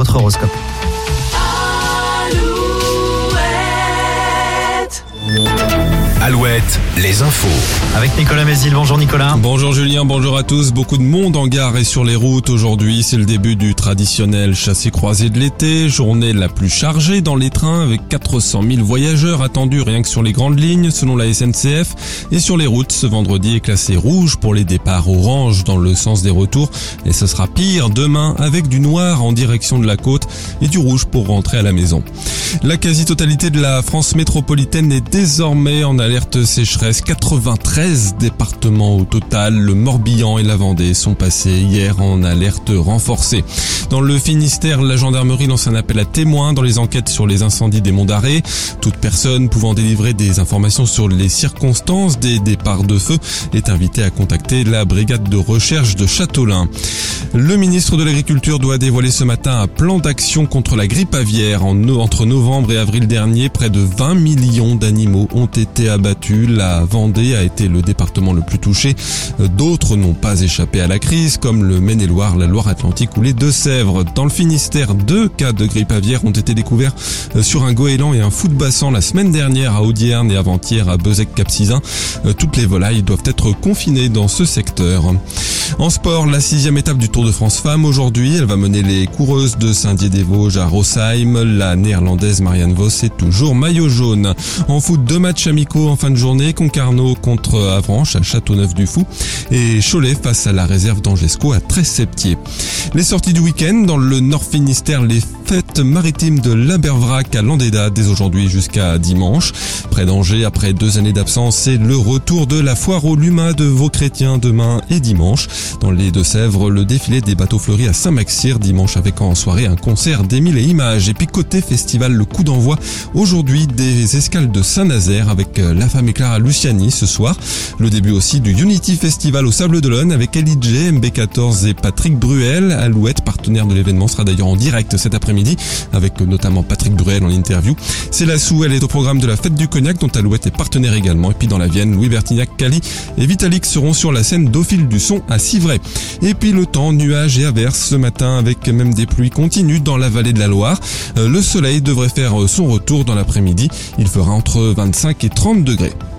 votre horoscope. Alouette, les infos. Avec Nicolas Mézil. Bonjour Nicolas. Bonjour Julien, bonjour à tous. Beaucoup de monde en gare et sur les routes aujourd'hui. C'est le début du traditionnel chassé-croisé de l'été. Journée la plus chargée dans les trains avec 400 000 voyageurs attendus rien que sur les grandes lignes selon la SNCF. Et sur les routes, ce vendredi est classé rouge pour les départs, orange dans le sens des retours. Et ce sera pire demain avec du noir en direction de la côte et du rouge pour rentrer à la maison. La quasi-totalité de la France métropolitaine est désormais en alerte sécheresse. 93 départements au total. Le Morbihan et la Vendée sont passés hier en alerte renforcée. Dans le Finistère, la gendarmerie lance un appel à témoins dans les enquêtes sur les incendies des Monts d'Arrée. Toute personne pouvant délivrer des informations sur les circonstances des départs de feu est invitée à contacter la brigade de recherche de Châteaulin. Le ministre de l'Agriculture doit dévoiler ce matin un plan d'action contre la grippe aviaire. Entre novembre et avril dernier, près de 20 millions d'animaux ont été abattus. La Vendée a été le département le plus touché. D'autres n'ont pas échappé à la crise, comme le Maine-et-Loire, la Loire-Atlantique ou les Deux-Sèvres. Dans le Finistère, 2 cas de grippe aviaire ont été découverts sur un goéland et un fou de bassan la semaine dernière à Audierne et avant-hier à Beuzec-Cap-Sizun. Toutes les volailles doivent être confinées dans ce secteur. En sport, la 6e étape du Tour de France Femmes aujourd'hui. Elle va mener les coureuses de Saint-Dié-des-Vosges à Rosheim. La néerlandaise Marianne Vos est toujours maillot jaune. En foot, 2 matchs amicaux en fin de journée. Concarneau contre Avranches à Châteauneuf-du-Fou et Cholet face à la réserve d'Angesco à Tresse-Septier. Les sorties du week-end dans le Nord Finistère, les fêtes maritimes de l'Abervrac à Landéda dès aujourd'hui jusqu'à dimanche. Près d'Angers, après 2 années d'absence, c'est le retour de la foire aux Lumas de Vauchrétien demain et dimanche. Dans les Deux-Sèvres, le défilé des bateaux fleuris à Saint-Maxir dimanche avec en soirée un concert d'Émile et Images. Et puis côté festival, le coup d'envoi aujourd'hui des escales de Saint-Nazaire avec La Femme et Clara Luciani ce soir. Le début aussi du Unity Festival au Sable d'Olonne avec LIJ, MB14 et Patrick Bruel. Alouette, partenaire de l'événement, sera d'ailleurs en direct cet après-midi avec notamment Patrick Bruel en interview. C'est la Sou, elle est au programme de la Fête du Cognac dont Alouette est partenaire également. Et puis dans la Vienne, Louis Bertignac, Cali et Vitalik seront sur la scène d'Au fil du son à Civray. Et puis le temps, nuages et averses ce matin avec même des pluies continues dans la vallée de la Loire. Le soleil devrait faire son retour dans l'après-midi. Il fera entre 25 et 30 degrés.